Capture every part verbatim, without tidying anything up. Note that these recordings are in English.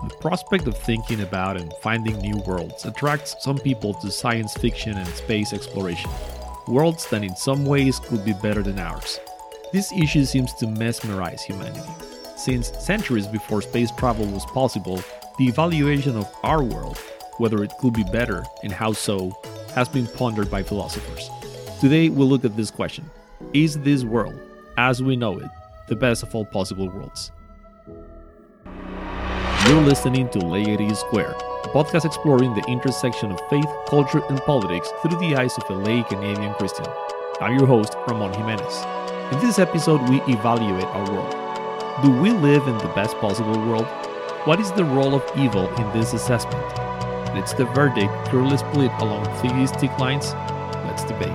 The prospect of thinking about and finding new worlds attracts some people to science fiction and space exploration. Worlds that in some ways could be better than ours. This issue seems to mesmerize humanity. Since centuries before space travel was possible, the evaluation of our world, whether it could be better and how so, has been pondered by philosophers. Today we'll look at this question. Is this world, as we know it, the best of all possible worlds? You're listening to Laity Square, a podcast exploring the intersection of faith, culture, and politics through the eyes of a lay Canadian Christian. I'm your host, Ramon Jimenez. In this episode, we evaluate our world. Do we live in the best possible world? What is the role of evil in this assessment? And it's the verdict clearly split along theistic lines? Let's debate.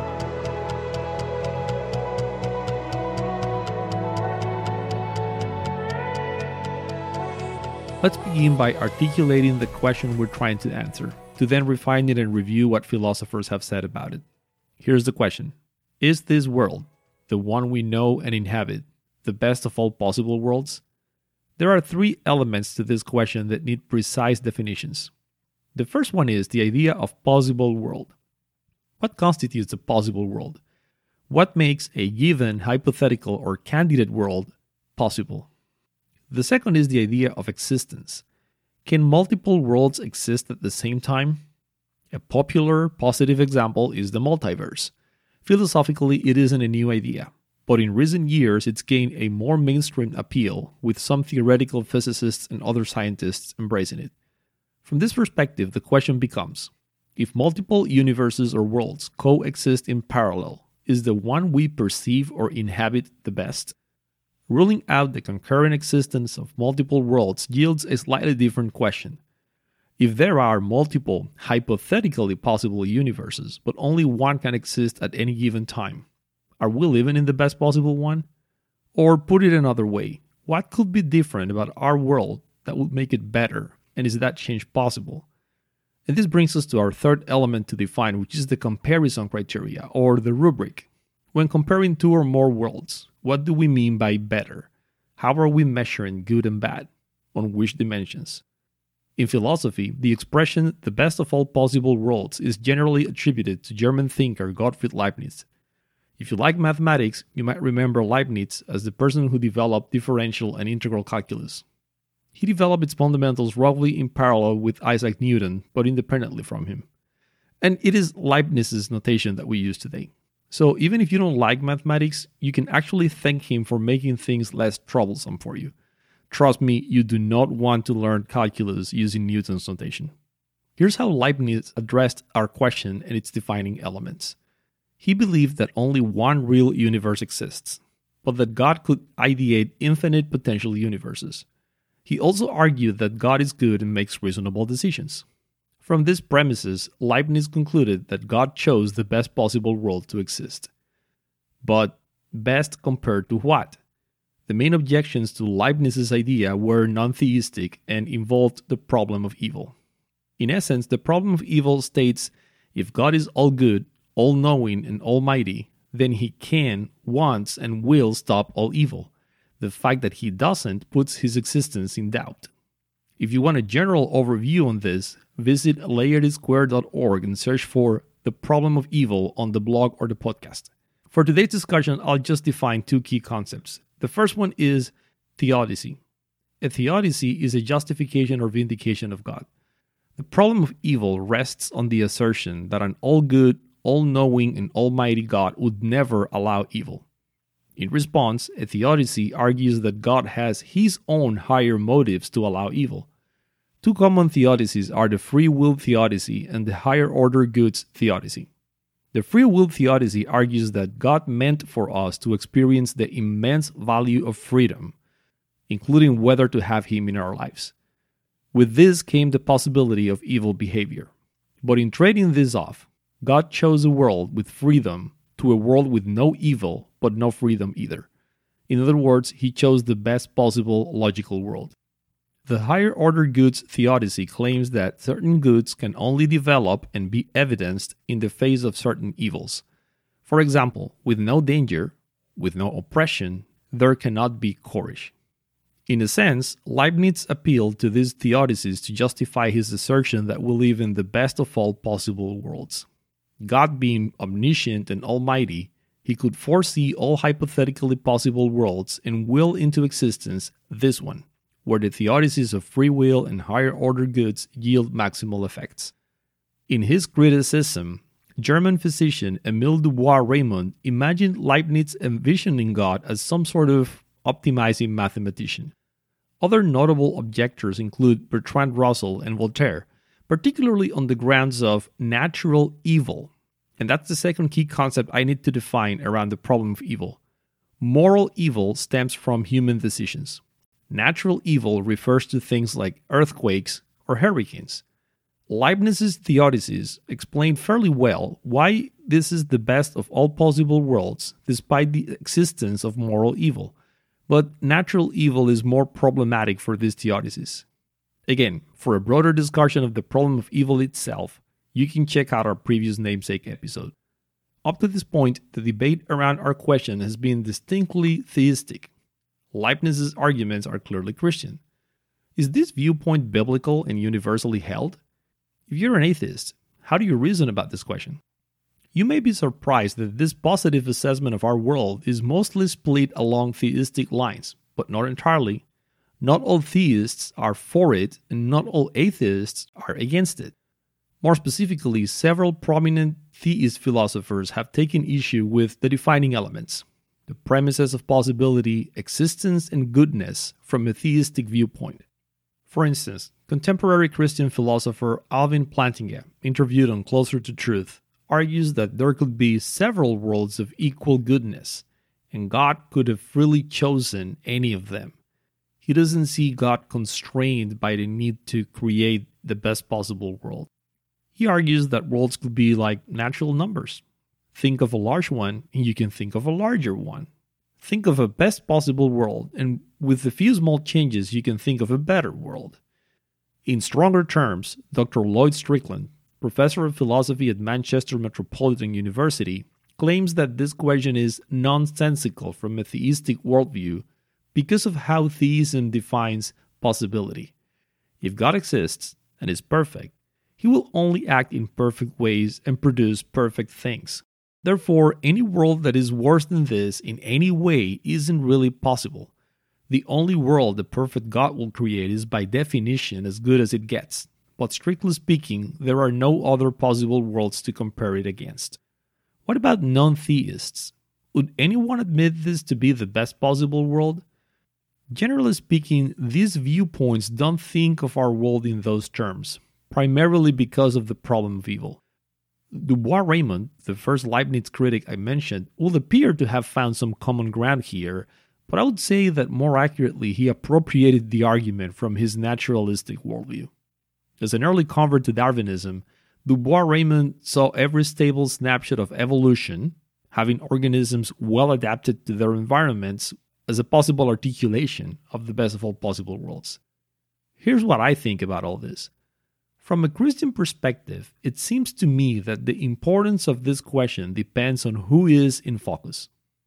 Let's begin by articulating the question we're trying to answer, to then refine it and review what philosophers have said about it. Here's the question. Is this world, the one we know and inhabit, the best of all possible worlds? There are three elements to this question that need precise definitions. The first one is the idea of possible world. What constitutes a possible world? What makes a given hypothetical or candidate world possible? The second is the idea of existence. Can multiple worlds exist at the same time? A popular, positive example is the multiverse. Philosophically, it isn't a new idea, but in recent years it's gained a more mainstream appeal, with some theoretical physicists and other scientists embracing it. From this perspective, the question becomes, if multiple universes or worlds coexist in parallel, is the one we perceive or inhabit the best? Ruling out the concurrent existence of multiple worlds yields a slightly different question. If there are multiple, hypothetically possible universes, but only one can exist at any given time, are we living in the best possible one? Or put it another way, what could be different about our world that would make it better, and is that change possible? And this brings us to our third element to define, which is the comparison criteria, or the rubric. When comparing two or more worlds, what do we mean by better? How are we measuring good and bad? On which dimensions? In philosophy, the expression the best of all possible worlds is generally attributed to German thinker Gottfried Leibniz. If you like mathematics, you might remember Leibniz as the person who developed differential and integral calculus. He developed its fundamentals roughly in parallel with Isaac Newton, but independently from him. And it is Leibniz's notation that we use today. So even if you don't like mathematics, you can actually thank him for making things less troublesome for you. Trust me, you do not want to learn calculus using Newton's notation. Here's how Leibniz addressed our question and its defining elements. He believed that only one real universe exists, but that God could ideate infinite potential universes. He also argued that God is good and makes reasonable decisions. From these premises, Leibniz concluded that God chose the best possible world to exist. But best compared to what? The main objections to Leibniz's idea were non-theistic and involved the problem of evil. In essence, the problem of evil states, if God is all good, all-knowing, and almighty, then he can, wants, and will stop all evil. The fact that he doesn't puts his existence in doubt. If you want a general overview on this, visit laity square dot org and search for The Problem of Evil on the blog or the podcast. For today's discussion, I'll just define two key concepts. The first one is theodicy. A theodicy is a justification or vindication of God. The problem of evil rests on the assertion that an all-good, all-knowing, and almighty God would never allow evil. In response, a theodicy argues that God has his own higher motives to allow evil. Two common theodicies are the free will theodicy and the higher order goods theodicy. The free will theodicy argues that God meant for us to experience the immense value of freedom, including whether to have him in our lives. With this came the possibility of evil behavior. But in trading this off, God chose a world with freedom to a world with no evil, but no freedom either. In other words, he chose the best possible logical world. The higher order goods theodicy claims that certain goods can only develop and be evidenced in the face of certain evils. For example, with no danger, with no oppression, there cannot be courage. In a sense, Leibniz appealed to these theodicies to justify his assertion that we live in the best of all possible worlds. God being omniscient and almighty, he could foresee all hypothetically possible worlds and will into existence this one, where the theodicies of free will and higher order goods yield maximal effects. In his criticism, German physician Émile Dubois-Reymond imagined Leibniz envisioning God as some sort of optimizing mathematician. Other notable objectors include Bertrand Russell and Voltaire, particularly on the grounds of natural evil. And that's the second key concept I need to define around the problem of evil. Moral evil stems from human decisions. Natural evil refers to things like earthquakes or hurricanes. Leibniz's theodicies explain fairly well why this is the best of all possible worlds, despite the existence of moral evil. But natural evil is more problematic for these theodicies. Again, for a broader discussion of the problem of evil itself, you can check out our previous namesake episode. Up to this point, the debate around our question has been distinctly theistic. Leibniz's arguments are clearly Christian. Is this viewpoint biblical and universally held? If you're an atheist, how do you reason about this question? You may be surprised that this positive assessment of our world is mostly split along theistic lines, but not entirely. Not all theists are for it, and not all atheists are against it. More specifically, several prominent theist philosophers have taken issue with the defining elements, the premises of possibility, existence, and goodness from a theistic viewpoint. For instance, contemporary Christian philosopher Alvin Plantinga, interviewed on Closer to Truth, argues that there could be several worlds of equal goodness, and God could have freely chosen any of them. He doesn't see God constrained by the need to create the best possible world. He argues that worlds could be like natural numbers. Think of a large one, and you can think of a larger one. Think of a best possible world, and with a few small changes, you can think of a better world. In stronger terms, Doctor Lloyd Strickland, professor of philosophy at Manchester Metropolitan University, claims that this question is nonsensical from a theistic worldview because of how theism defines possibility. If God exists and is perfect, he will only act in perfect ways and produce perfect things. Therefore, any world that is worse than this in any way isn't really possible. The only world the perfect God will create is by definition as good as it gets. But strictly speaking, there are no other possible worlds to compare it against. What about non-theists? Would anyone admit this to be the best possible world? Generally speaking, these viewpoints don't think of our world in those terms, primarily because of the problem of evil. Dubois-Reymond, the first Leibniz critic I mentioned, would appear to have found some common ground here, but I would say that more accurately he appropriated the argument from his naturalistic worldview. As an early convert to Darwinism, Dubois-Reymond saw every stable snapshot of evolution, having organisms well adapted to their environments, as a possible articulation of the best of all possible worlds. Here's what I think about all this. From a Christian perspective, it seems to me that the importance of this question depends on who is in focus.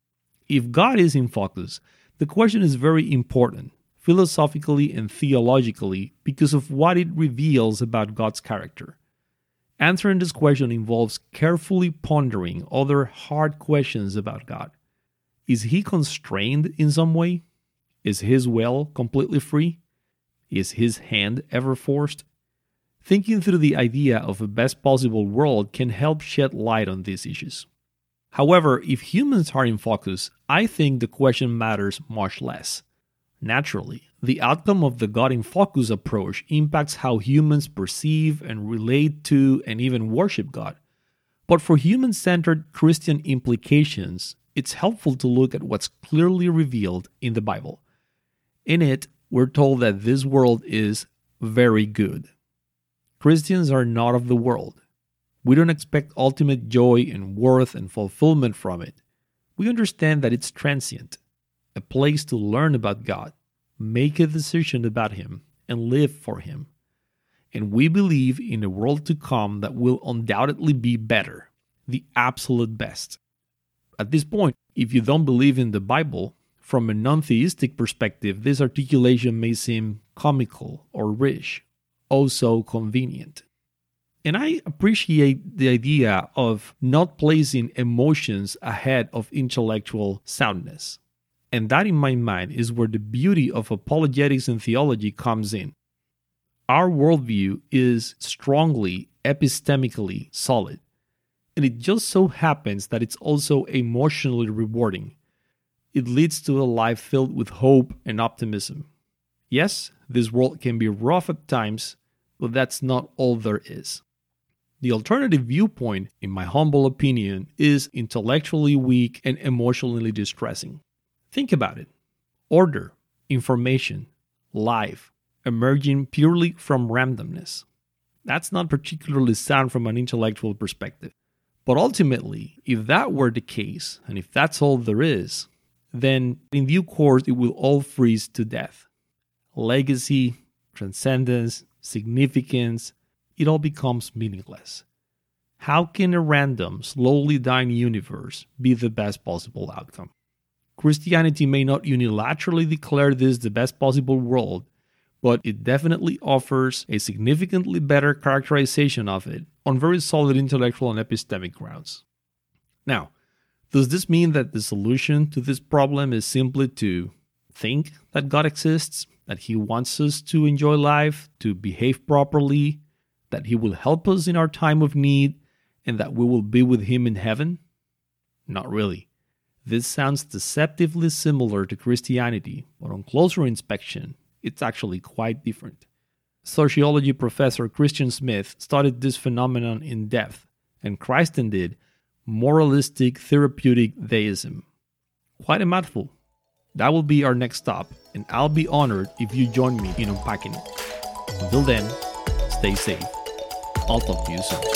If God is in focus, the question is very important, philosophically and theologically, because of what it reveals about God's character. Answering this question involves carefully pondering other hard questions about God. Is he constrained in some way? Is his will completely free? Is his hand ever forced? Thinking through the idea of a best possible world can help shed light on these issues. However, if humans are in focus, I think the question matters much less. Naturally, the outcome of the God in focus approach impacts how humans perceive and relate to and even worship God. But for human-centered Christian implications, it's helpful to look at what's clearly revealed in the Bible. In it, we're told that this world is very good. Christians are not of the world. We don't expect ultimate joy and worth and fulfillment from it. We understand that it's transient, a place to learn about God, make a decision about Him, and live for Him. And we believe in a world to come that will undoubtedly be better, the absolute best. At this point, if you don't believe in the Bible, From a non-theistic perspective, this articulation may seem comical or rich, oh so convenient. And I appreciate the idea of not placing emotions ahead of intellectual soundness. And that, in my mind, is where the beauty of apologetics and theology comes in. Our worldview is strongly epistemically solid, and it just so happens that it's also emotionally rewarding. It leads to a life filled with hope and optimism. Yes, this world can be rough at times, but that's not all there is. The alternative viewpoint, in my humble opinion, is intellectually weak and emotionally distressing. Think about it. Order, information, life, emerging purely from randomness. That's not particularly sound from an intellectual perspective. But ultimately, if that were the case, and if that's all there is, then in due course it will all freeze to death. Legacy, transcendence, significance, it all becomes meaningless. How can a random, slowly dying universe be the best possible outcome? Christianity may not unilaterally declare this the best possible world, but it definitely offers a significantly better characterization of it on very solid intellectual and epistemic grounds. Now, does this mean that the solution to this problem is simply to think that God exists, that He wants us to enjoy life, to behave properly, that He will help us in our time of need, and that we will be with Him in heaven? Not really. This sounds deceptively similar to Christianity, but on closer inspection, it's actually quite different. Sociology professor Christian Smith studied this phenomenon in depth and christened it moralistic therapeutic theism. Quite a mouthful. That will be our next stop, and I'll be honored if you join me in unpacking it. Until then, stay safe. I'll talk to you soon.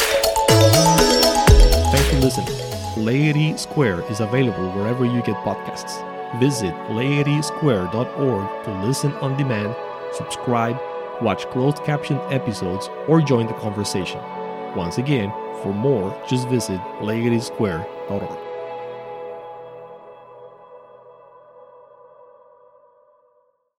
Thanks for listening. Laity Square is available wherever you get podcasts. Visit laity square dot org to listen on demand, subscribe, watch closed captioned episodes, or join the conversation. Once again, for more, just visit laity square dot org.